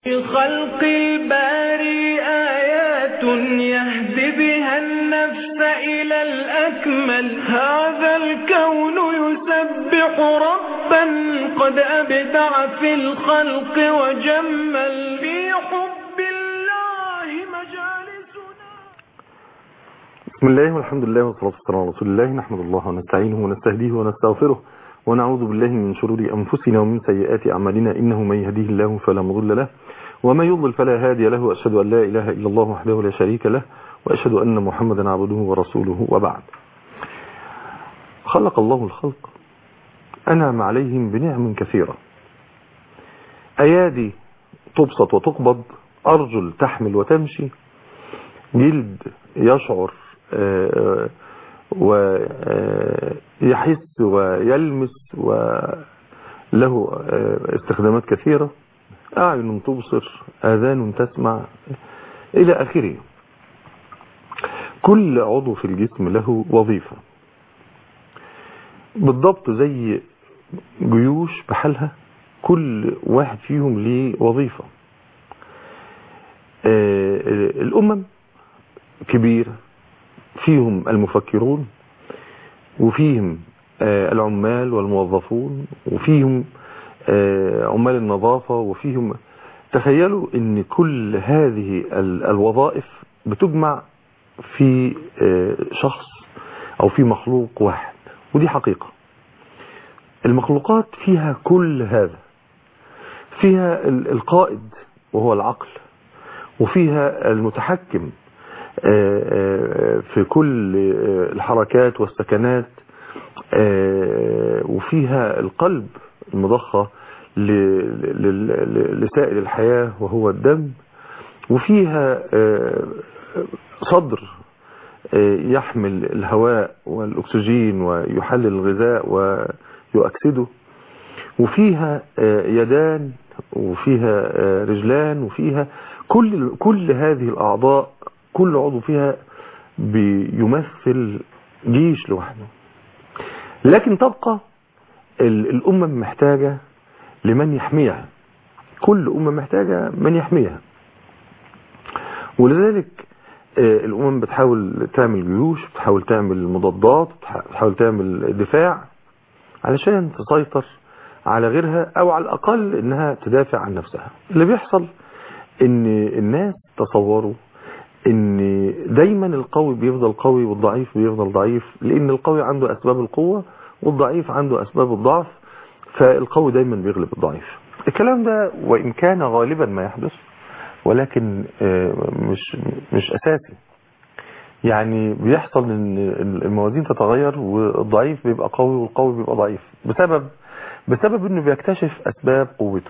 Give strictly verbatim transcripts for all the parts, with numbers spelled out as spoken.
في خلق الباري آيات يهدي بها النفس إلى الأكمل. هذا الكون يسبح ربا قد أبدع في الخلق وجمل. في حب الله مجالسنا. بسم الله والحمد لله والصلاة والسلام على رسول الله. نحمد الله ونستعينه ونستهديه ونستغفره ونعوذ بالله من شرور أنفسنا ومن سيئات أعمالنا. إنه من يهديه الله فلا مضل له وما يضلل فلا هادي له. وأشهد أن لا إله إلا الله وحده لا شريك له وأشهد أن محمدا عبده ورسوله. وبعد. خلق الله الخلق أنعم عليهم بنعم كثيرة، أيادي تبسط وتقبض، أرجل تحمل وتمشي، جلد يشعر ويحس ويلمس وله استخدامات كثيرة، أعين تبصر، آذان تسمع إلى آخره. كل عضو في الجسم له وظيفة بالضبط زي جيوش بحالها، كل واحد فيهم ليه وظيفة. الأمم كبيرة، فيهم المفكرون وفيهم العمال والموظفون وفيهم عمال النظافة وفيهم. تخيلوا ان كل هذه الوظائف بتجمع في شخص او في مخلوق واحد، ودي حقيقة. المخلوقات فيها كل هذا، فيها القائد وهو العقل، وفيها المتحكم في كل الحركات والسكنات، وفيها القلب المضخة لسائل الحياة وهو الدم، وفيها صدر يحمل الهواء والأكسجين ويحلل الغذاء ويؤكسده، وفيها يدان وفيها رجلان، وفيها كل كل هذه الأعضاء، كل عضو فيها بيمثل جيش لوحده. لكن تبقى الأمم محتاجة لمن يحميها، كل أمة محتاجة من يحميها. ولذلك الأمم بتحاول تعمل جيوش، بتحاول تعمل مضادات، بتحاول تعمل دفاع علشان تسيطر على غيرها، أو على الأقل إنها تدافع عن نفسها. اللي بيحصل إن الناس تصوروا إن دايما القوي بيفضل قوي والضعيف بيفضل ضعيف، لأن القوي عنده أسباب القوة والضعيف عنده أسباب الضعف، فالقوي دايما بيغلب الضعيف. الكلام ده وإن كان غالبا ما يحدث، ولكن مش مش أساسي. يعني بيحصل ان الموازين تتغير والضعيف بيبقى قوي والقوي بيبقى ضعيف بسبب بسبب انه بيكتشف أسباب قوته.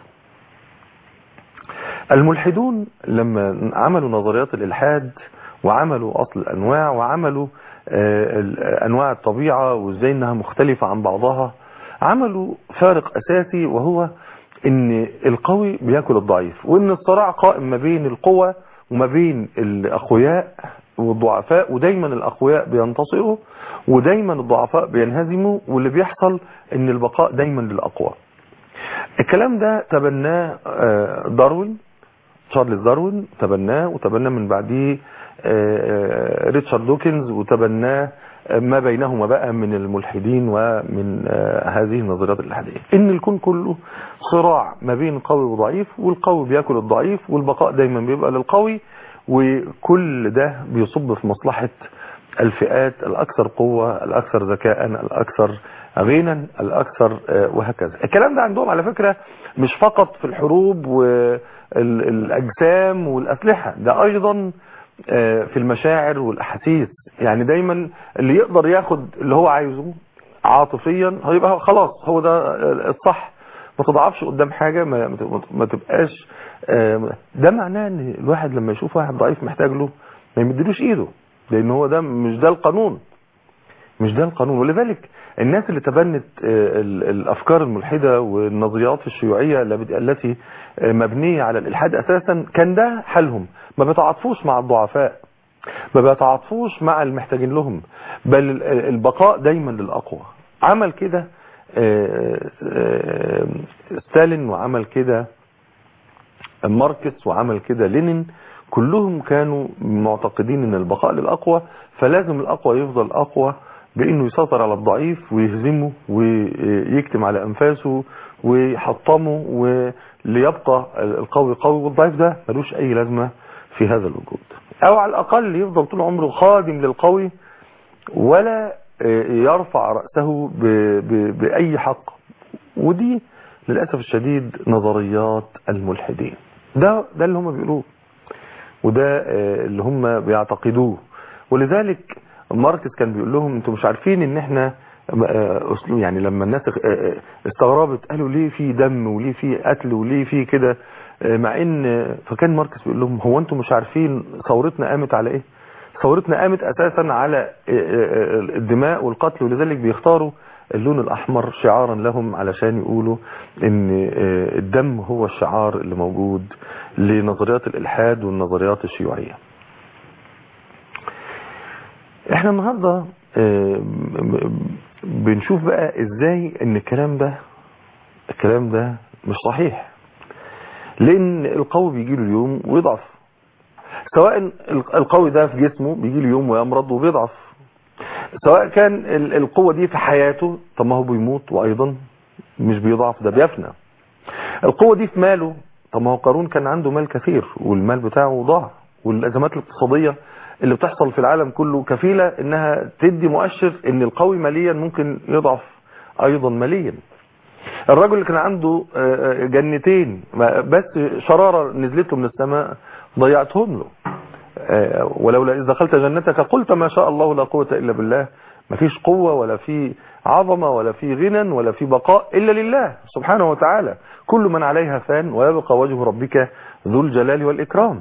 الملحدون لما عملوا نظريات الإلحاد وعملوا أصل الأنواع وعملوا أنواع الطبيعة وإزاي إنها مختلفة عن بعضها، عملوا فارق أساسي، وهو إن القوي بياكل الضعيف، وإن الصراع قائم ما بين القوة وما بين الأقوياء والضعفاء، ودايما الأقوياء بينتصروا ودايما الضعفاء بينهزموا، واللي بيحصل إن البقاء دايما للأقوى. الكلام ده تبناه داروين، تشارلز داروين تبناه، وتبناه من بعديه ريتشارد دوكنز، وتبناه ما بينهما بقى من الملحدين ومن هذه النظريات الإلحادية، إن الكون كله صراع ما بين قوي وضعيف، والقوي بياكل الضعيف، والبقاء دايما بيبقى للقوي، وكل ده بيصب في مصلحة الفئات الأكثر قوة، الأكثر ذكاء، الأكثر غنى، الأكثر وهكذا. الكلام ده عندهم على فكرة مش فقط في الحروب والأجسام والأسلحة، ده أيضا في المشاعر والأحاسيس. يعني دايما اللي يقدر ياخد اللي هو عايزه عاطفيا هيبقى خلاص هو ده الصح، ما تضعفش قدام حاجة، ما, ما تبقاش. ده معناه ان الواحد لما يشوف واحد ضعيف محتاج له ما يمدلوش ايده، لان هو ده مش ده القانون، مش ده القانون. ولذلك الناس اللي تبنت الافكار الملحدة والنظريات الشيوعية التي مبنية على الالحاد اساسا كان ده حالهم، ما بيتعاطفوش مع الضعفاء، ما بيتعاطفوش مع المحتاجين لهم، بل البقاء دايما للاقوى. عمل كده ستالين، وعمل كده ماركس وعمل كده لينين، كلهم كانوا معتقدين ان البقاء للأقوى، فلازم الأقوى يفضل أقوى بأنه يسيطر على الضعيف ويهزمه ويكتم على أنفاسه ويحطمه، وليبقى القوي قوي والضعيف ده ملوش أي لازمة في هذا الوجود. أو على الأقل يفضل طول عمره خادم للقوي ولا يرفع رأسه بأي حق. ودي للأسف الشديد نظريات الملحدين، ده ده اللي هم بيقولوه وده اللي هم بيعتقدوه. ولذلك ماركس كان بيقول لهم انتوا مش عارفين ان احنا يعني لما الناس استغربت قالوا ليه في دم وليه في قتل وليه في كده، مع ان فكان ماركس بيقول لهم هو انتوا مش عارفين ثورتنا قامت على ايه؟ ثورتنا قامت اساسا على الدماء والقتل، ولذلك بيختاروا اللون الاحمر شعارا لهم علشان يقولوا ان الدم هو الشعار اللي موجود لنظريات الالحاد والنظريات الشيوعية. احنا النهاردة بنشوف بقى ازاي ان الكلام ده الكلام ده مش صحيح، لان القوي بيجي له يوم ويضعف، سواء القوي ده في جسمه بيجي له يوم ويمرض وبيضعف، سواء كان القوة دي في حياته طب ما هو بيموت وايضا مش بيضعف، ده بيفنى. القوة دي في ماله، طب ما هو قارون كان عنده مال كثير والمال بتاعه ضاع، والازمات الاقتصادية اللي بتحصل في العالم كله كفيلة انها تدي مؤشر ان القوي ماليا ممكن يضعف ايضا ماليا. الرجل اللي كان عنده جنتين بس شرارة نزلت له من السماء ضيعتهم له، ولولا إذ دخلت جنتك قلت ما شاء الله لا قوة إلا بالله. مفيش قوة ولا في عظمة ولا في غنى ولا في بقاء إلا لله سبحانه وتعالى، كل من عليها فان ويبقى وجه ربك ذو الجلال والإكرام.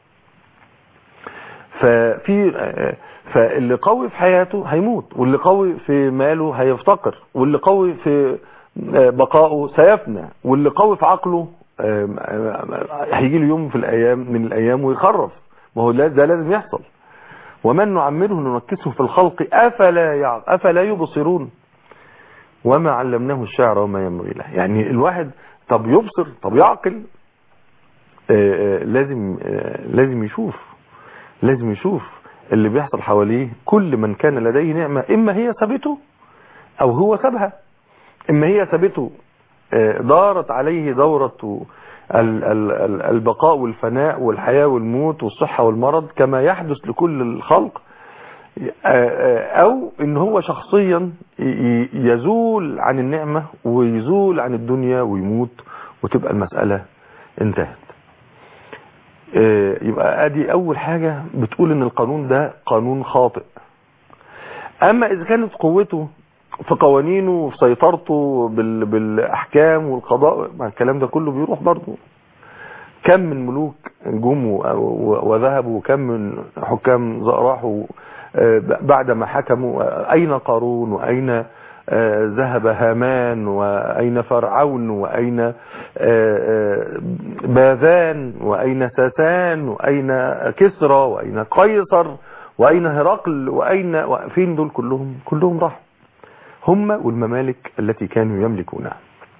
ففي فاللي قوي في حياته هيموت، واللي قوي في ماله هيفتقر، واللي قوي في بقائه سيفنى، واللي قوي في عقله هيجي له يوم في الايام من الايام ويخرف. ما هو ده لازم يحصل. ومن نعمره ننكسه في الخلق افلا يعقل افلا يبصرون وما علمناه الشعر وما ينبغي له. يعني الواحد طب يبصر طب يعقل، لازم لازم يشوف لازم يشوف اللي بيحصل حواليه. كل من كان لديه نعمة اما هي سابته او هو سابها، اما هي سابته دارت عليه دورة البقاء والفناء والحياة والموت والصحة والمرض كما يحدث لكل الخلق، او ان هو شخصيا يزول عن النعمة ويزول عن الدنيا ويموت وتبقى المسألة انتهت. يبقى ادي اول حاجة بتقول ان القانون ده قانون خاطئ. اما اذا كانت قوته في قوانينه وفي سيطرته بالاحكام والقضاء، مع الكلام ده كله بيروح برضه. كم من ملوك جم وذهبوا، وكم من حكام راحوا بعد ما حكموا. اين قارون واين ذهب هامان واين فرعون واين باذان واين ساسان واين كسرى واين قيصر واين هرقل واين فين دول كلهم كلهم راحوا، هم والممالك التي كانوا يملكونها.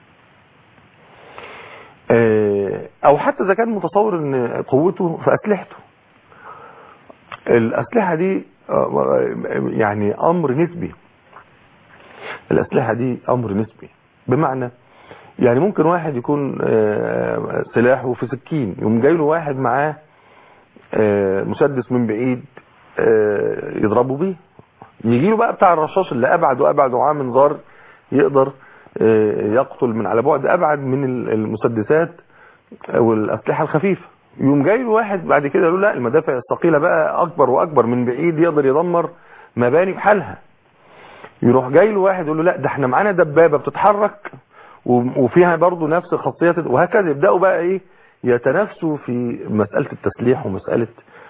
او حتى اذا كان متصور ان قوته في اسلحته، الاسلحة دي يعني امر نسبي. الاسلحة دي امر نسبي، بمعنى يعني ممكن واحد يكون سلاحه في سكين، يقوم جاي له واحد معاه مسدس من بعيد يضربه بيه، يجي له بقى بتاع الرشاش اللي ابعد وابعد وعاه منظار يقدر يقتل من على بعد ابعد من المسدسات والاسلحه الخفيفه. يقوم جاي له واحد بعد كده يقول لا المدافع الثقيله بقى اكبر واكبر من بعيد يقدر يدمر مباني بحالها. يروح جاي له واحد يقول له لا ده احنا معانا دبابه بتتحرك وفيها برضه نفس خاصيات، وهكذا يبداوا بقى ايه يتنافسوا في مساله التسليح ومساله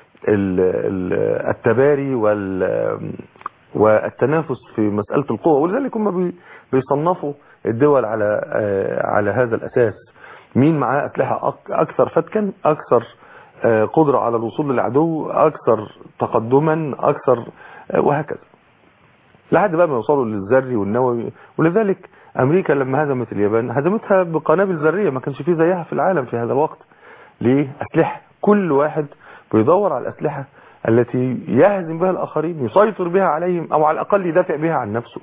التباري والتنافس في مسألة القوة. ولذلك هم بيصنفوا الدول على على هذا الأساس، مين معاه أسلحة أكثر فتكا، أكثر قدرة على الوصول للعدو، أكثر تقدما، أكثر وهكذا، لحد بقى ما يوصلوا للذري والنووي. ولذلك أمريكا لما هزمت اليابان هزمتها بقنابل ذرية ما كانش فيه زيها في العالم في هذا الوقت. ليه؟ أسلحة. كل واحد بيدور على الأسلحة التي يهزم بها الآخرين، يسيطر بها عليهم، أو على الأقل يدافع بها عن نفسه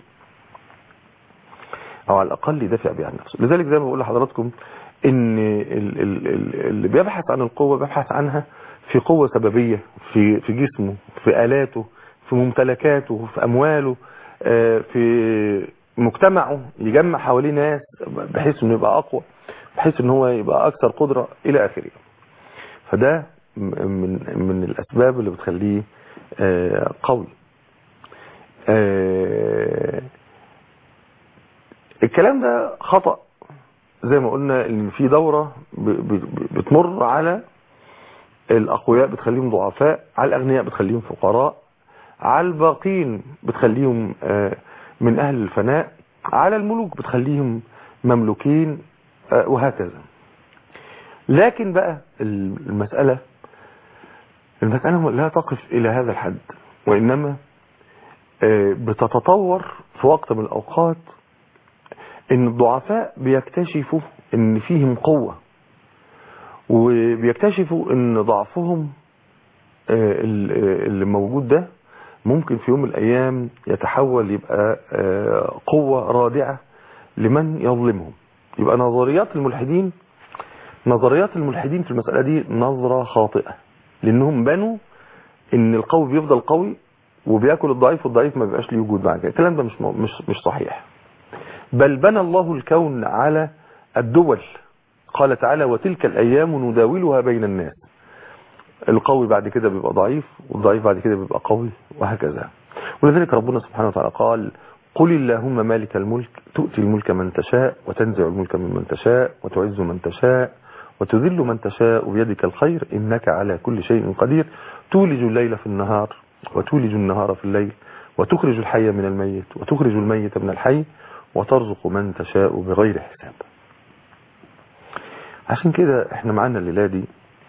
أو على الأقل يدافع بها عن نفسه. لذلك زي ما بقول لحضراتكم إن اللي بيبحث عن القوة بيبحث عنها في قوة سببية، في في جسمه، في آلاته، في ممتلكاته، في أمواله، في مجتمعه، يجمع حواليه ناس بحيث انه يبقى اقوى، بحيث ان هو يبقى اكثر قدرة الى اخره. فده من من الاسباب اللي بتخليه قوي. الكلام ده خطأ زي ما قلنا، ان في دورة بتمر على الاقوياء بتخليهم ضعفاء، على الاغنياء بتخليهم فقراء، على الباقين بتخليهم من اهل الفناء، على الملوك بتخليهم مملوكين، وهكذا. لكن بقى المسألة المسألة لا تقف الى هذا الحد، وانما بتتطور في وقت من الاوقات ان الضعفاء بيكتشفوا ان فيهم قوة، وبيكتشفوا ان ضعفهم اللي موجود ده ممكن في يوم من الايام يتحول يبقى قوة رادعة لمن يظلمهم. يبقى نظريات الملحدين نظريات الملحدين في المسألة دي نظرة خاطئة، لانهم بنوا ان القوي بيفضل قوي وبياكل الضعيف، والضعيف ما بيبقاش ليه وجود بعد. الكلام ده مش مش مش صحيح. بل بنى الله الكون على الدول. قال تعالى: وتلك الايام نداولها بين الناس. القوي بعد كده بيبقى ضعيف، والضعيف بعد كده بيبقى قوي، وهكذا. ولذلك ربنا سبحانه وتعالى قال: قل اللهم مالك الملك تؤتي الملك من تشاء وتنزع الملك ممن تشاء وتعز من تشاء وتذل من تشاء بيدك الخير إنك على كل شيء قدير تولج الليل في النهار وتولج النهار في الليل وتخرج الحي من الميت وتخرج الميت من الحي وترزق من تشاء بغير حساب. عشان كده احنا معانا الليلة دي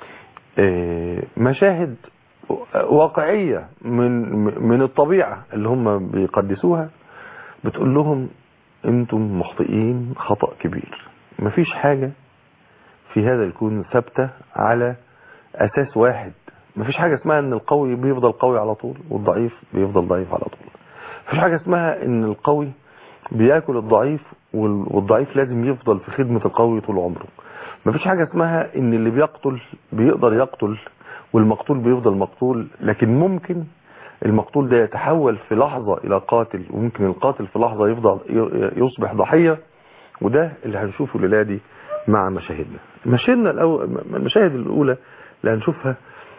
مشاهد واقعية من من الطبيعة اللي هم بيقدسوها، بتقول لهم انتم مخطئين خطأ كبير. مفيش حاجة في هذا الكون ثابتة على اساس واحد. مفيش حاجة اسمها ان القوي بيفضل قوي على طول والضعيف بيفضل ضعيف على طول. مفيش حاجة اسمها ان القوي بياكل الضعيف والضعيف لازم يفضل في خدمة القوي طول عمره. مفيش حاجة اسمها ان اللي بيقتل بيقدر يقتل والمقتول بيفضل مقتول، لكن ممكن المقتول ده يتحول في لحظة الى قاتل، وممكن القاتل في لحظة يفضل يصبح ضحية. وده اللي هنشوفه الليلة دي مع مشاهدنا. مشاهدنا الأول، المشاهد الاولى اللي هنشوفها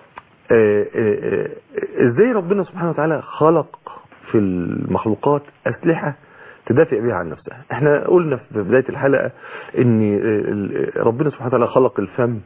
ازاي ربنا سبحانه وتعالى خلق في المخلوقات اسلحة تدافع بها عن نفسها. احنا قلنا في بداية الحلقة ان ربنا سبحانه وتعالى خلق الفم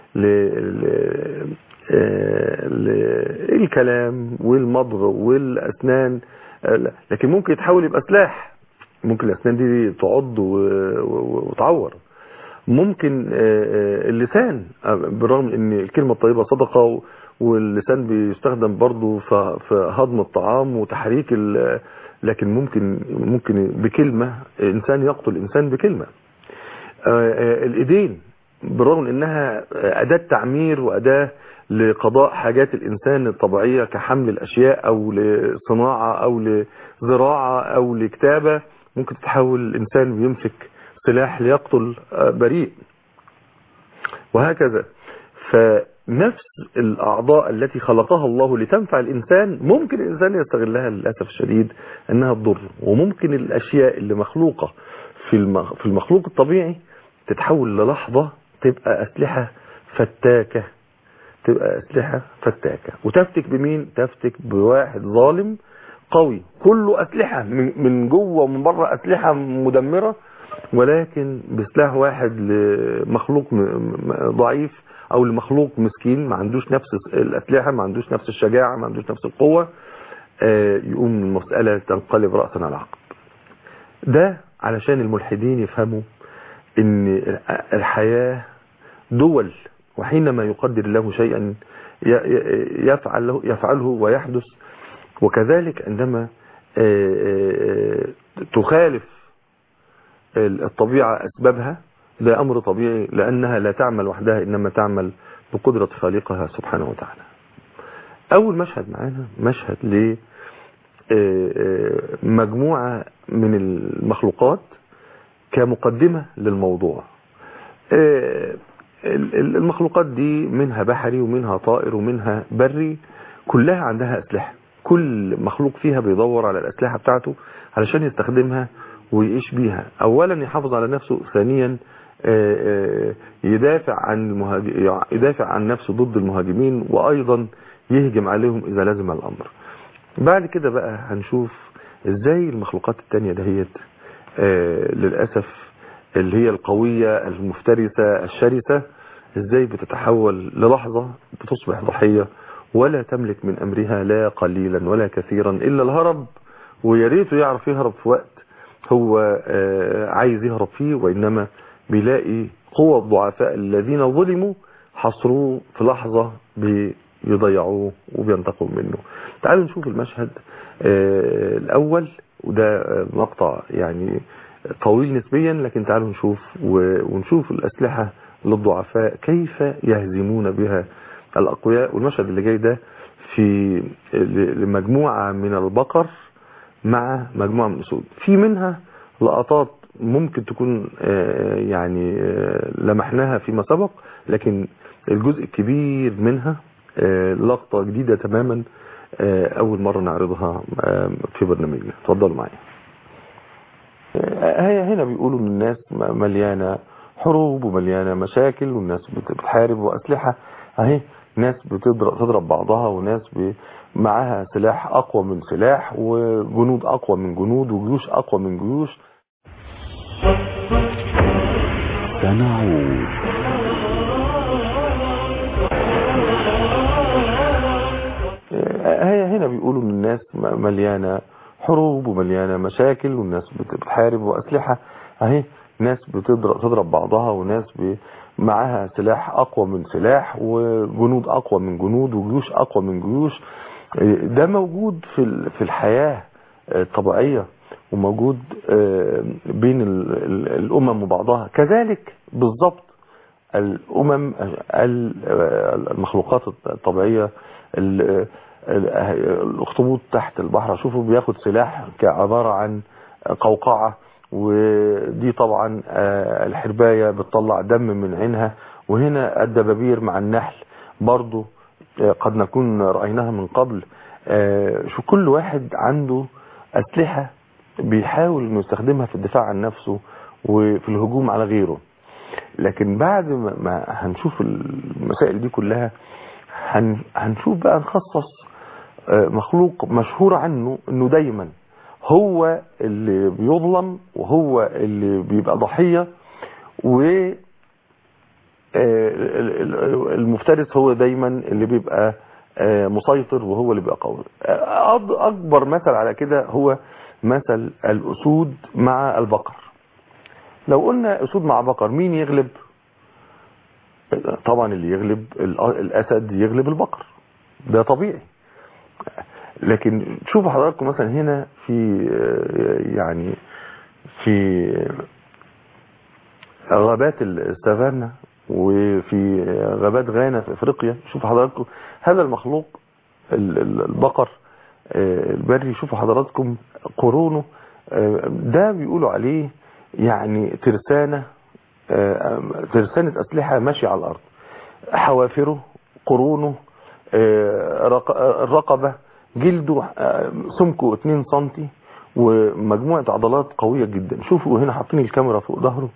للكلام والمضغ والاسنان، لكن ممكن يتحول يبقى سلاح. ممكن الاسنان دي تعض وتعور. ممكن اللسان، بالرغم ان الكلمة الطيبة صدقة واللسان بيستخدم برضو في هضم الطعام وتحريك، لكن ممكن ممكن بكلمة انسان يقتل انسان بكلمة. الايدين بالرغم انها اداة تعمير واداة لقضاء حاجات الانسان الطبيعية كحمل الاشياء او لصناعة او لزراعة او لكتابة، ممكن تتحول الانسان بيمسك سلاح ليقتل بريء، وهكذا. فنفس الاعضاء التي خلقها الله لتنفع الانسان ممكن الانسان يستغلها للاسف الشديد انها تضر. وممكن الاشياء اللي مخلوقة في في المخلوق الطبيعي تتحول للحظة تبقى اسلحة فتاكة تبقى اسلحة فتاكة وتفتك بمين؟ تفتك بواحد ظالم قوي كله اسلحة من جوه ومن بره، اسلحة مدمرة، ولكن بسلاح واحد لمخلوق ضعيف او لمخلوق مسكين ما عندوش نفس الاسلحة، ما عندوش نفس الشجاعة، ما عندوش نفس القوة، يقوم المسألة تنقلب رأسا على عقب. ده علشان الملحدين يفهموا ان الحياة دول، وحينما يقدر الله شيئا يفعله, يفعله ويحدث. وكذلك عندما تخالف الطبيعة أسبابها ده أمر طبيعي، لأنها لا تعمل وحدها إنما تعمل بقدرة خالقها سبحانه وتعالى. أول مشهد معانا مشهد لمجموعة من المخلوقات كمقدمة للموضوع. المخلوقات دي منها بحري ومنها طائر ومنها بري، كلها عندها أسلحة. كل مخلوق فيها بيدور على الأسلحة بتاعته علشان يستخدمها ويعيش بيها. أولا يحافظ على نفسه، ثانيا يدافع عن المهاجم يدافع عن نفسه ضد المهاجمين، وأيضا يهجم عليهم إذا لزم الأمر. بعد كده بقى هنشوف إزاي المخلوقات التانية دهيت للأسف اللي هي القوية المفترسة الشرسة إزاي بتتحول للحظة بتصبح ضحية ولا تملك من أمرها لا قليلا ولا كثيرا إلا الهرب، وياريته يعرف يهرب في وقت هو عايز يهرب فيه، وإنما بيلاقي قوة الضعفاء الذين ظلموا حصروه في لحظة بيضيعوه وبينتقموا منه. تعالوا نشوف المشهد الأول، وده مقطع يعني طويل نسبيا، لكن تعالوا نشوف ونشوف الأسلحة للضعفاء كيف يهزمون بها الأقوياء. والمشهد اللي جاي ده في لمجموعة من البقر مع مجموعة من الأسود، في منها لقطات ممكن تكون يعني لمحناها فيما سبق، لكن الجزء الكبير منها لقطة جديدة تماما أول مرة نعرضها في برنامجنا. اتفضلوا معايا. هي هنا بيقولوا ان الناس مليانة حروب ومليانة مشاكل والناس بتحارب وأسلحة. اهي ناس بتضرب تضرب بعضها، وناس معاها سلاح أقوى من سلاح، وجنود أقوى من جنود، وجيوش أقوى من جيوش. سنعود. هي هنا بيقولوا ان الناس مليانة حروب ومليانة مشاكل والناس بتحارب وأسلحة. اهي ناس بتضرب تضرب بعضها، وناس معاها سلاح أقوى من سلاح، وجنود أقوى من جنود، وجيوش أقوى من جيوش. ده موجود في في الحياة الطبيعية، وموجود بين الأمم وبعضها. كذلك بالضبط الأمم المخلوقات الطبيعية، الاخطبوط تحت البحر شوفوا بياخد سلاح كعبارة عن قوقعة، ودي طبعا الحرباية بتطلع دم من عينها. وهنا الدبابير مع النحل برضو قد نكون رأيناها من قبل. شو كل واحد عنده أسلحة بيحاول انه يستخدمها في الدفاع عن نفسه وفي الهجوم على غيره. لكن بعد ما هنشوف المسائل دي كلها هنشوف بقى نخصص مخلوق مشهور عنه انه دايما هو اللي بيظلم وهو اللي بيبقى ضحية، والمفترس هو دايما اللي بيبقى مسيطر وهو اللي بيبقى قوي. اكبر مثل على كده هو مثل الاسود مع البقر. لو قلنا اسود مع بقر مين يغلب؟ طبعا اللي يغلب الاسد يغلب البقر، ده طبيعي. لكن شوفوا حضراتكم مثلا هنا في يعني في غابات السافانا وفي غابات غانا في افريقيا، شوفوا حضراتكم هذا المخلوق البقر البري، شوفوا حضراتكم قرونه، ده بيقولوا عليه يعني ترسانة ترسانة أسلحة ماشية على الأرض. حوافره، قرونه، الرقبة، جلده سمكه اتنين سنتي، ومجموعة عضلات قوية جدا. شوفوا هنا حاطين الكاميرا فوق ظهره،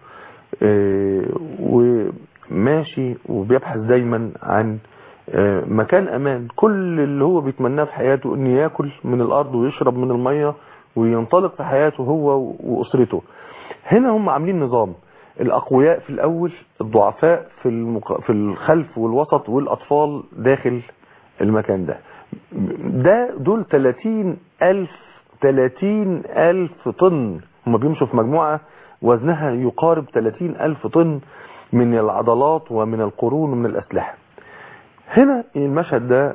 وماشي وبيبحث دايما عن مكان امان. كل اللي هو بيتمناه في حياته انه ياكل من الارض ويشرب من المية وينطلق في حياته هو واسرته. هنا هم عاملين نظام، الاقوياء في الاول، الضعفاء في المق... في الخلف والوسط، والاطفال داخل المكان ده. ده دول ثلاثين ألف ثلاثين ألف طن، هم بيمشوا في مجموعة وزنها يقارب ثلاثين ألف طن من العضلات ومن القرون ومن الأسلحة. هنا المشهد ده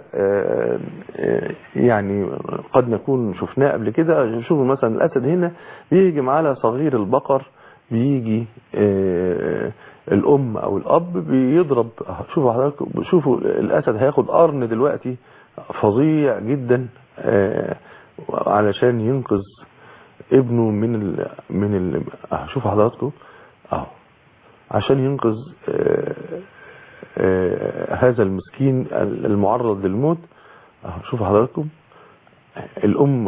يعني قد نكون شفناه قبل كده. شوفوا مثلا الأسد هنا بيهجم على صغير البقر، بيجي الام او الاب بيضرب. شوفوا حضراتكم، شوفوا الاسد هياخد قرن دلوقتي فظيع جدا علشان ينقذ ابنه من ال من ال اه شوفوا حضراتكم اهو، عشان ينقذ آه آه هذا المسكين المعرض للموت. اهو شوفوا حضراتكم، الام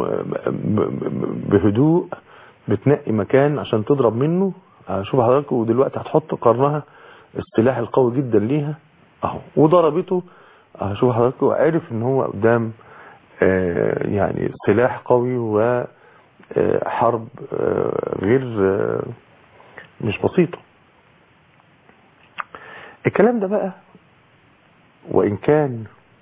بهدوء بتنقي مكان عشان تضرب منه. شوفوا حضراتكم، ودلوقتي هتحط قرنها السلاح القوي جدا ليها اهو، وضربته. شوفوا حضراتكم، عرف ان هو قدام آه يعني سلاح قوي وحرب آه غير آه مش بسيطة. الكلام ده بقى وإن كان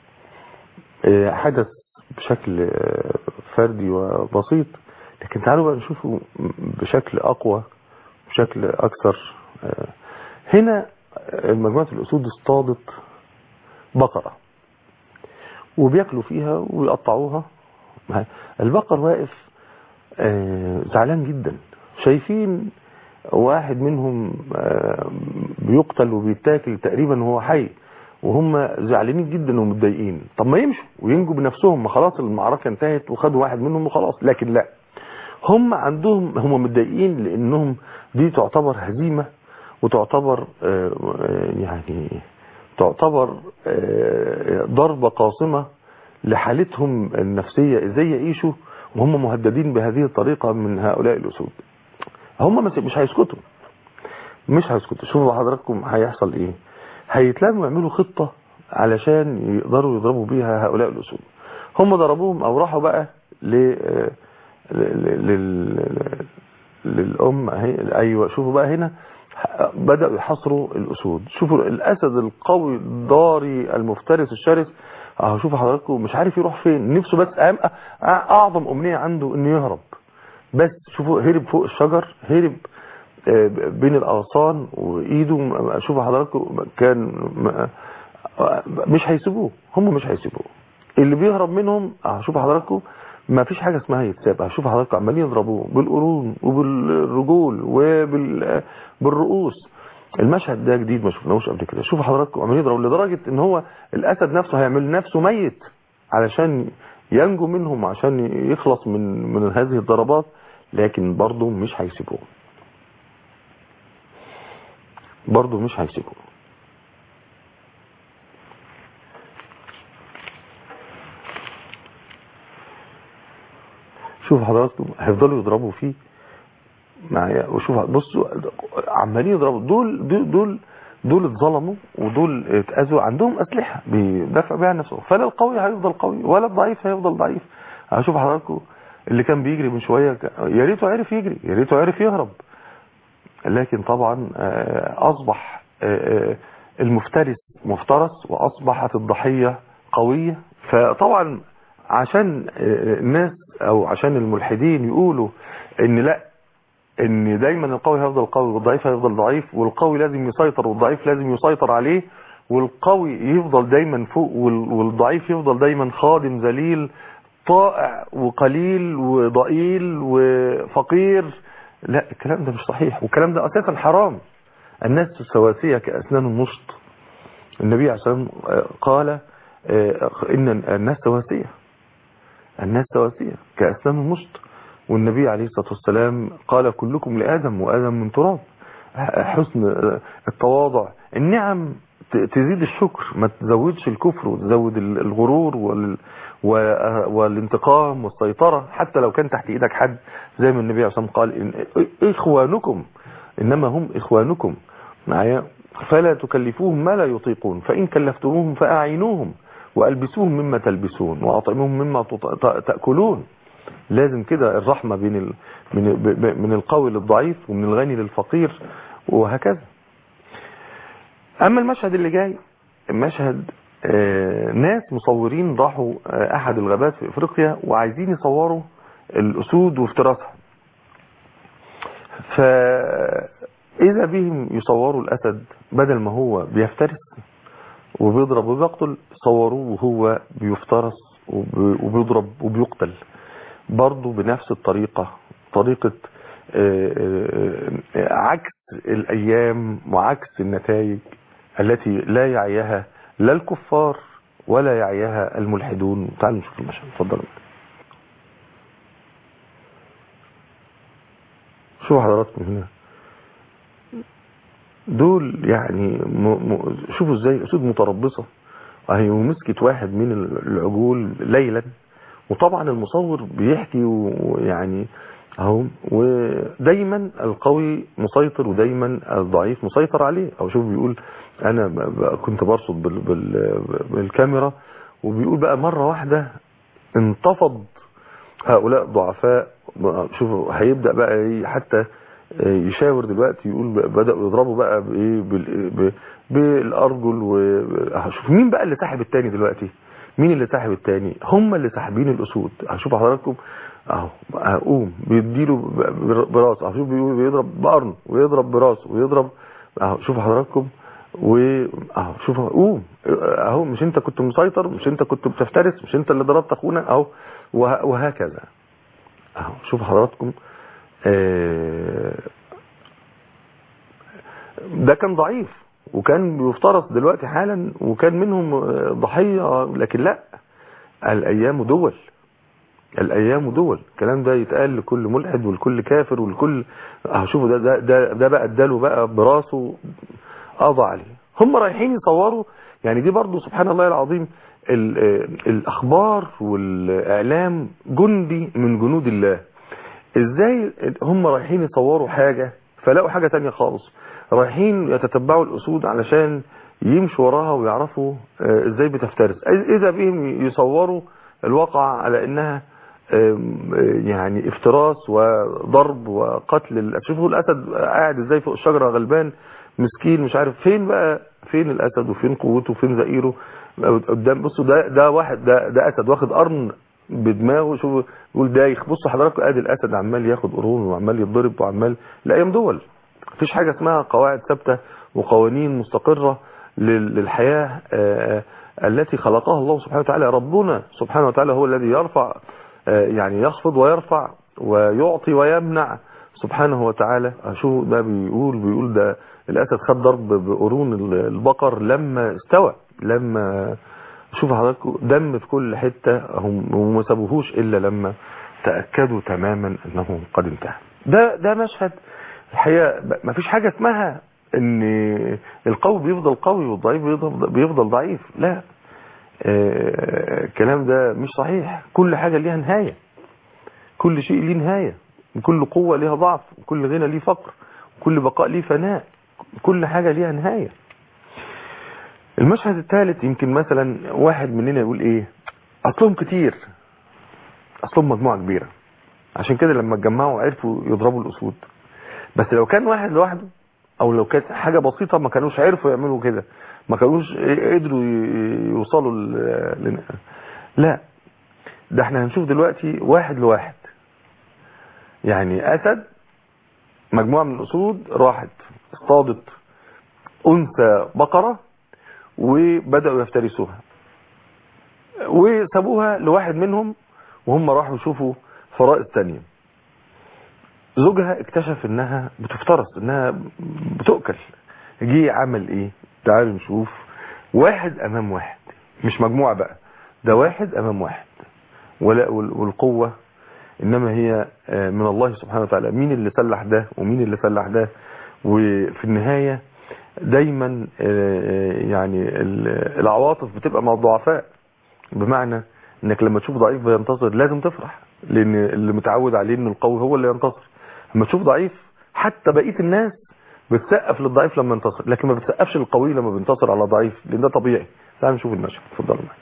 حدث بشكل فردي وبسيط، لكن تعالوا بقى نشوفه بشكل أقوى، بشكل أكثر. هنا مجموعة الأسود اصطادت بقرة وبياكلوا فيها ويقطعوها. البقر واقف زعلان جدا، شايفين واحد منهم بيقتل وبيتاكل تقريبا وهو حي، وهم زعلانين جدا ومتضايقين. طب ما يمشوا وينجوا بنفسهم، ما خلاص المعركة انتهت وخدوا واحد منهم وخلاص. لكن لا، هم عندهم هم متضايقين لانهم دي تعتبر هزيمة، وتعتبر يعني تعتبر ضربة قاصمة لحالتهم النفسية، ازاي يعيشوا وهم مهددين بهذه الطريقة من هؤلاء الأسود. هم مش هيسكتوا، مش هيسكتوا. شوفوا حضراتكم هيحصل ايه. هيتلموا يعملوا خطة علشان يقدروا يضربوا بيها هؤلاء الأسود. هم ضربوهم او راحوا بقى ل لل للأم اهي. ايوه شوفوا بقى هنا بدأوا يحصروا الأسود. شوفوا الأسد القوي الضاري المفترس الشرس اهو. شوفوا حضراتكم مش عارف يروح فين، نفسه بس اعظم أمنية عنده انه يهرب بس. شوفوا هرب فوق الشجر، هرب بين الأغصان وإيده. شوفوا حضراتكم كان مش هيسيبوه، هم مش هيسيبوه. اللي بيهرب منهم شوفوا حضراتكم ما فيش حاجة اسمها يتساب. شوفوا حضراتكم عمالين يضربوه بالقرون وبالرجول وبالرؤوس. المشهد ده جديد ما شفناهوش قبل كده. شوفوا حضراتكم عمالين يضربوا لدرجة ان هو الأسد نفسه هيعمل نفسه ميت علشان ينجو منهم، عشان يخلص من من هذه الضربات. لكن برضه مش هيسيبوه، برضه مش هيسيبوه. شوفوا حضراتكم هيفضلوا يضربوا فيه معايا. وشوف بصوا عمالين يضربوا. دول دول دول دول اتظلموا ودول اتأذوا، عندهم أسلحة بيدافع بيها عن نفسهم. فلا القوي هيفضل قوي ولا الضعيف هيفضل ضعيف. شوف حضراتكم اللي كان بيجري من شوية يا ريته عرف يجري، يا ريته عرف يهرب. لكن طبعا أصبح المفترس مفترس وأصبحت الضحية قوية. فطبعا عشان الناس أو عشان الملحدين يقولوا إن لا، إن دايما القوي هيفضل قوي والضعيف هيفضل ضعيف، والقوي لازم يسيطر والضعيف لازم يسيطر عليه، والقوي يفضل دايما فوق والضعيف يفضل دايما خادم ذليل طائع وقليل وضئيل وفقير. لا، الكلام ده مش صحيح، والكلام ده أساسا حرام. الناس سواسية كأسنان النشط. النبي عليه الصلاة والسلام قال إن الناس سواسية، الناس سواسية كأسنان النشط. والنبي عليه الصلاة والسلام قال كلكم لآدم وآدم من تراب. حسن التواضع، النعم تزيد الشكر، ما تزودش الكفر وتزود الغرور وال... والانتقام والسيطرة حتى لو كان تحت ايدك حد. زي ما النبي عليه الصلاة والسلام قال إن إخوانكم إنما هم إخوانكم معايا، فلا تكلفوهم ما لا يطيقون، فإن كلفتموهم فأعينوهم وألبسوهم مما تلبسون وأطعموهم مما تأكلون. لازم كده الرحمة بين ال... من من القوي للضعيف ومن الغني للفقير وهكذا. أما المشهد اللي جاي، المشهد آه ناس مصورين راحوا آه أحد الغابات في إفريقيا وعايزين يصوروا الأسود وافتراسها. فإذا بهم يصوروا الأسد بدل ما هو بيفترس وبيضرب وبيقتل، صوروه وهو بيفترس وبيضرب وبيقتل برضه بنفس الطريقة، طريقة آه آه عكس الأيام وعكس النتائج التي لا يعيها لا الكفار ولا يعيها الملحدون. تعالوا نشوف المشهد، اتفضلوا. شوفوا حضراتكم هنا دول يعني م... م... شوفوا ازاي اسود متربصة اهي ومسكت واحد من العجول ليلا، وطبعا المصور بيحكي ويعني اهو، ودايما القوي مسيطر ودايما الضعيف مسيطر عليه. او شوف بيقول انا كنت برصد بال... بال... بالكاميرا، وبيقول بقى مرة واحدة انتفض هؤلاء ضعفاء. شوفوا هيبدأ بقى حتى يشاور دلوقتي، يقول بدأوا يضربوا بقى بايه بالارجل. وشوف مين بقى اللي ساحب التاني دلوقتي، مين اللي ساحب التاني؟ هم اللي ساحبين الاسود. هشوف حضراتكم اهو، هقوم بيديله براسه، هشوف بيضرب بقرن ويضرب براسه ويضرب اهو، شوف حضراتكم واهو، شوف قوم اهو، مش انت كنت مسيطر، مش انت كنت بتفترس، مش انت اللي ضربت اخونا اهو، وهكذا اهو. شوف حضراتكم ده كان ضعيف وكان بيفترس دلوقتي حالا وكان منهم ضحية، لكن لا، الأيام دول، الأيام دول. الكلام ده يتقال لكل ملحد والكل كافر والكل هشوفوا ده ده ده, ده بقى اداله بقى براسه قضى عليه. هم رايحين يصوروا يعني، دي برضو سبحان الله العظيم، الأخبار والإعلام جندي من جنود الله. ازاي هم رايحين يصوروا حاجة فلاقوا حاجة تانية خالص، رايحين يتتبعوا الأسود علشان يمشوا وراها ويعرفوا ازاي بتفترس، اذا بهم يصوروا الواقع على انها يعني افتراس وضرب وقتل. شوفوا الاسد قاعد ازاي فوق الشجرة غلبان مسكين، مش عارف فين بقى، فين الاسد وفين قوته وفين زئيره قدام. بصوا ده ده واحد، ده ده اسد واخد قرن بدماغه، شوفوا يقول دايخ. بصوا حضراتكم ادي الاسد عمال ياخد قرون وعمال يتضرب وعمال. الايام دول مفيش حاجه اسمها قواعد ثابته وقوانين مستقره للحياه التي خلقها الله سبحانه وتعالى. ربنا سبحانه وتعالى هو الذي يرفع يعني يخفض ويرفع ويعطي ويمنع سبحانه وتعالى. شو ده بيقول بيقول ده الاسد خد ضرب بقرون البقر لما استوى، لما شوف حضراتكم دم في كل حتة، هم وما سابوهوش إلا لما تأكدوا تماما أنه قد انتهى. ده ده مشهد الحقيقة. ما فيش حاجة اسمها ان القوي بيفضل قوي والضعيف بيفضل, بيفضل ضعيف، لا، الكلام ده مش صحيح. كل حاجة ليها نهاية، كل شيء ليه نهاية، كل قوة ليها ضعف، وكل غنى ليه فقر، وكل بقاء ليه فناء، كل حاجة ليها نهاية. المشهد الثالث يمكن مثلا واحد مننا يقول ايه، اصلهم كتير، اصلهم مجموعة كبيرة، عشان كده لما اتجمعوا عرفوا يضربوا الاسود. بس لو كان واحد لوحده او لو كانت حاجة بسيطة ما كانوش عرفوا يعملوا كده، ما كانوش قدروا يوصلوا ل... لا، ده احنا هنشوف دلوقتي واحد لواحد. يعني اسد، مجموعة من الاسود راحت اصطادت انثى بقرة وبدأوا يفترسوها وسابوها لواحد منهم، وهم راحوا يشوفوا فرائض تانية. زوجها اكتشف انها بتفترس، انها بتؤكل. جه عمل ايه؟ تعالوا نشوف. واحد امام واحد، مش مجموعة بقى، ده واحد امام واحد. والقوة انما هي من الله سبحانه وتعالى. مين اللي سلح ده ومين اللي سلح ده؟ وفي النهاية دايما يعني العواطف بتبقى مع الضعفاء، بمعنى انك لما تشوف ضعيف بينتصر لازم تفرح، لان اللي متعود عليه ان القوي هو اللي ينتصر. لما تشوف ضعيف حتى بقية الناس بتسقف للضعيف لما ينتصر، لكن ما بتسقفش للقوي لما بينتصر على ضعيف، لان ده طبيعي. تعالوا نشوف المشهد، اتفضلوا معايا.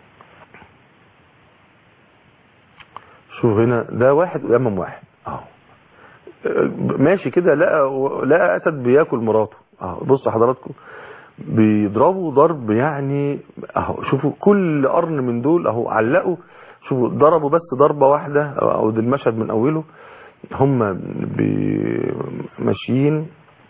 شوف هنا ده واحد امام واحد اهو ماشي كده، لقى لقى اسد بياكل مراته اهو. بصوا حضراتكم بيضربوا ضرب يعني اهو، شوفوا كل قرن من دول اهو علقوا، شوفوا ضربوا بس ضربة واحدة او ده المشهد من اوله. هم ماشيين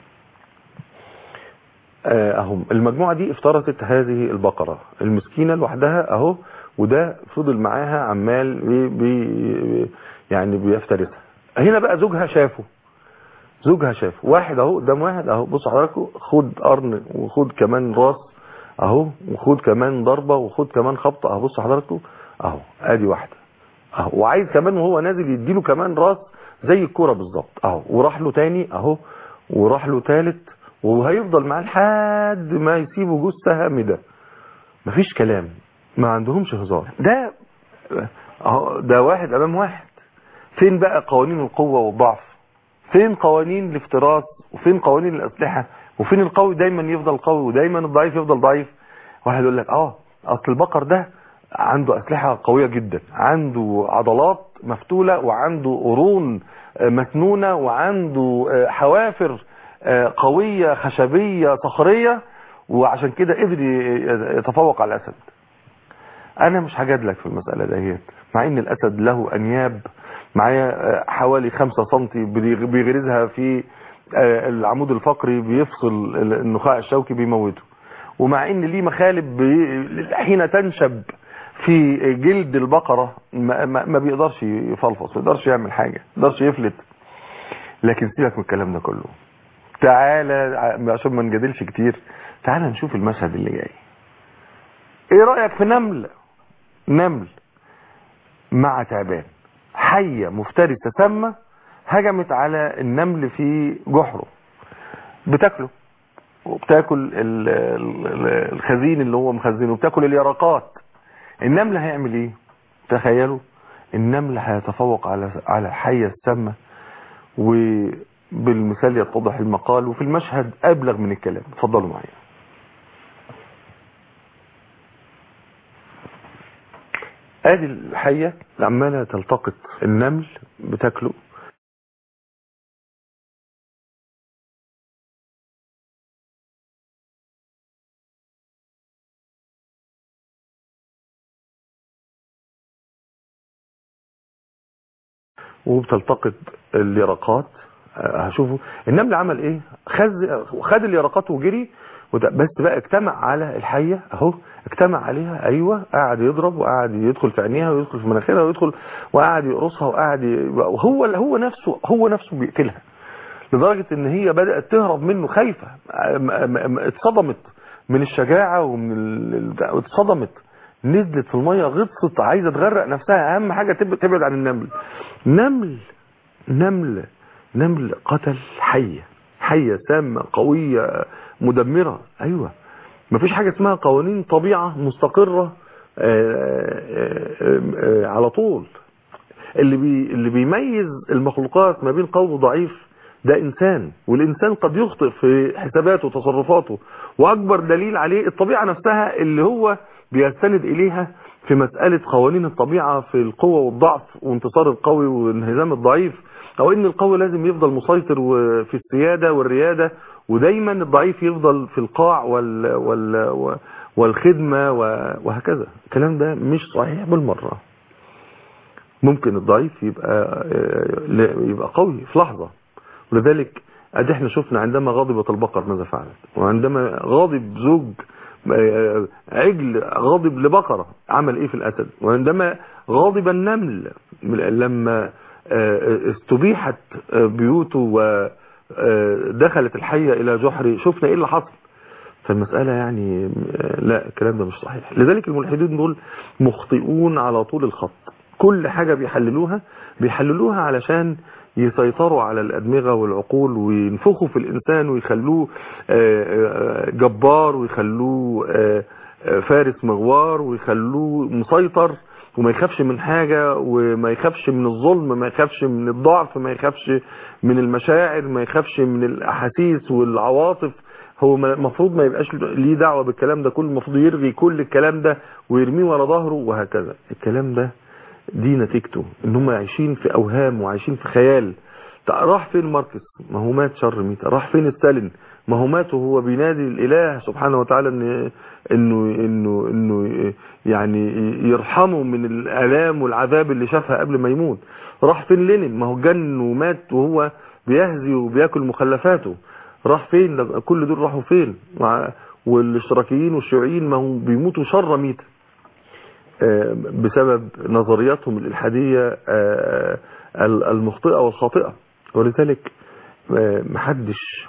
اهو، المجموعة دي افترست هذه البقرة المسكينة لوحدها اهو، وده فضل معاها عمال بي بي يعني بيفترسها. هنا بقى زوجها شافه، زوجها شاف واحد اهو قدام واحد اهو، بصوا حضراتكم، خد قرن وخد كمان راس اهو، وخد كمان ضربه وخد كمان خبطه اهو، بصوا حضراتكم اهو، ادي واحده اهو، وعايز كمان وهو نازل يديله كمان راس زي الكوره بالظبط اهو، وراح له تاني اهو، وراح له ثالث، وهيفضل معاه لحد ما يسيبه جثه هامده. مفيش كلام، ما عندهمش هزار. ده اهو، ده واحد امام واحد. فين بقى قوانين القوه والضعف؟ فين قوانين الافتراس؟ وفين قوانين الاسلحه؟ وفين القوي دايما يفضل قوي ودايما الضعيف يفضل ضعيف؟ واحد يقول لك اه اصل البقر ده عنده اسلحه قويه جدا، عنده عضلات مفتوله، وعنده قرون مسنونه، وعنده حوافر قويه خشبيه صخريه، وعشان كده قدر يتفوق على الاسد. انا مش هجادلك في المساله ديت، مع ان الاسد له انياب معايا حوالي خمسة سنتي بيغرزها في العمود الفقري، بيفصل النخاع الشوكي بيموته، ومع ان ليه مخالب حين تنشب في جلد البقرة ما, ما بيقدرش يفلفص، ما بيقدرش يعمل حاجة، ما بيقدرش يفلت. لكن سيبك من الكلام ده كله، تعالى عشان ما نجادلش كتير، تعالى نشوف المشهد اللي جاي. ايه رأيك في نمل نمل مع تعبان، حية مفترسة سامة هجمت على النمل في جحره، بتاكله وبتاكل الخزين اللي هو مخزنه، وبتاكل اليرقات. النمل هيعمل ايه؟ تخيلوا، النمل هيتفوق على على الحية السامة، وبالمثال يتضح المقال، وفي المشهد ابلغ من الكلام. اتفضلوا معايا. ادي الحية عمالة تلتقط النمل بتاكله، وبتلتقط اليرقات. هشوفوا النمل عمل ايه، خد خد اليرقات وجري، بس بقى اجتمع على الحية اهو، اجتمع عليها، ايوه، قاعد يضرب وقاعد يدخل في عينيها ويدخل في مناخيرها ويدخل وقاعد يقرصها وقاعد ي... وهو هو نفسه هو نفسه بيقتلها، لدرجة ان هي بدأت تهرب منه خايفة، اتصدمت من الشجاعة ومن ال... اتصدمت، نزلت في المية، غطست، عايزة تغرق نفسها. اهم حاجة تبعد عن النمل. نمل نمل نمل قتل حية، حية سامة قوية مدمرة. ايوه، مفيش حاجة اسمها قوانين طبيعة مستقرة على طول. اللي بي اللي بيميز المخلوقات ما بين قوي وضعيف ده انسان، والانسان قد يخطئ في حساباته وتصرفاته، واكبر دليل عليه الطبيعة نفسها اللي هو بيستند اليها في مسألة قوانين الطبيعة في القوة والضعف وانتصار القوي وانهزام الضعيف، او ان القوي لازم يفضل مسيطر في السيادة والريادة، ودايما الضعيف يفضل في القاع وال وال والخدمة وهكذا. الكلام ده مش صحيح بالمرة. ممكن الضعيف يبقى يبقى قوي في لحظة، ولذلك ادي احنا شفنا عندما غضبت البقر ماذا فعلت، وعندما غاضب زوج عجل غاضب لبقرة عمل ايه في الاسد، وعندما غاضب النمل لما استبيحت بيوته ودخلت الحية الى جحر، شفنا ايه اللي حصل. فالمسألة يعني لا، الكلام ده مش صحيح. لذلك الملحدين دول مخطئون على طول الخط، كل حاجة بيحللوها بيحللوها علشان يسيطروا على الأدمغة والعقول، وينفخوا في الإنسان ويخلوه جبار، ويخلوه فارس مغوار، ويخلوه مسيطر وما يخافش من حاجة، وما يخافش من الظلم، ما يخافش من الضعف، ما يخافش من المشاعر، ما يخافش من الأحاسيس والعواطف. هو المفروض ما يبقاش ليه دعوة بالكلام ده كله، المفروض يرغي كل الكلام ده ويرميه ورا ظهره وهكذا. الكلام ده دي نتيجته ان هم عايشين في اوهام وعايشين في خيال. راح فين ماركس؟ ما هو مات شر ميت. راح فين ستالين؟ ما هو مات وهو بينادي الاله سبحانه وتعالى ان انه انه انه يعني يرحمه من الالام والعذاب اللي شافها قبل ما يموت. راح فين لينين؟ ما هو جن ومات وهو بيهزي وبياكل مخلفاته. راح فين كل دول؟ راحوا فين؟ والاشتراكيين والشيوعيين ما هم بيموتوا شر ميت بسبب نظرياتهم الإلحادية المخطئة والخاطئة. ولذلك محدش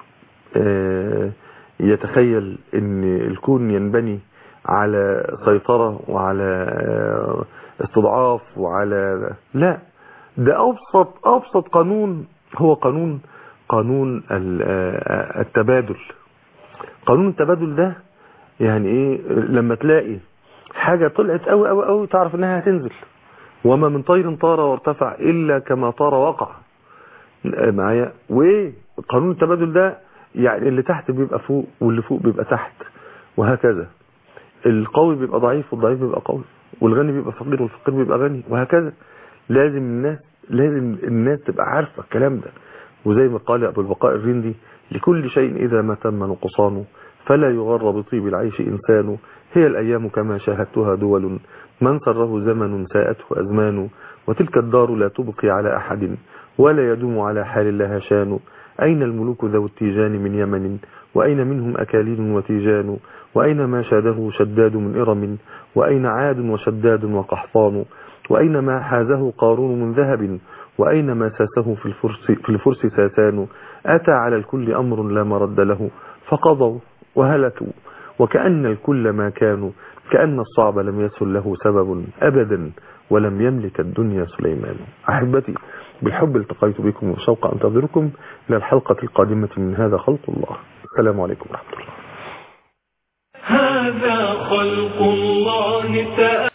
يتخيل ان الكون ينبني على سيطرة وعلى استضعاف وعلى لا، ده ابسط ابسط قانون هو قانون قانون التبادل. قانون التبادل ده يعني ايه؟ لما تلاقي حاجة طلعت قوي قوي قوي تعرف انها هتنزل، وما من طير طار وارتفع الا كما طار وقع معايا. وايه قانون التبادل ده؟ يعني اللي تحت بيبقى فوق واللي فوق بيبقى تحت، وهكذا. القوي بيبقى ضعيف والضعيف بيبقى قوي، والغني بيبقى فقير والفقير بيبقى غني، وهكذا. لازم الناس لازم الناس تبقى عارفة الكلام ده. وزي ما قال ابو البقاء الرندي: لكل شيء اذا ما تم نقصانه فلا يغر بطيب العيش انسان، هي الايام كما شاهدتها دول، من سره زمن ساءته ازمان، وتلك الدار لا تبقي على احد ولا يدوم على حال لها شان. أين الملوك ذو التيجان من يمن، وأين منهم أكاليل وتيجان، وأين ما شاده شداد من إرم، وأين عاد وشداد وقحطان، وأين ما حازه قارون من ذهب، وأين ما ساسه في الفرس, في الفرس ساسان. أتى على الكل أمر لا مرد له فقضوا وهلكوا، وكأن الكل ما كانوا، كأن الصعب لم يسل له سبب أبدا، ولم يملك الدنيا سليمان. أحبتي بالحب التقيت بكم وشوق أنتظركم إلى الحلقة القادمة من هذا خلق الله. السلام عليكم ورحمة الله. هذا خلق الله.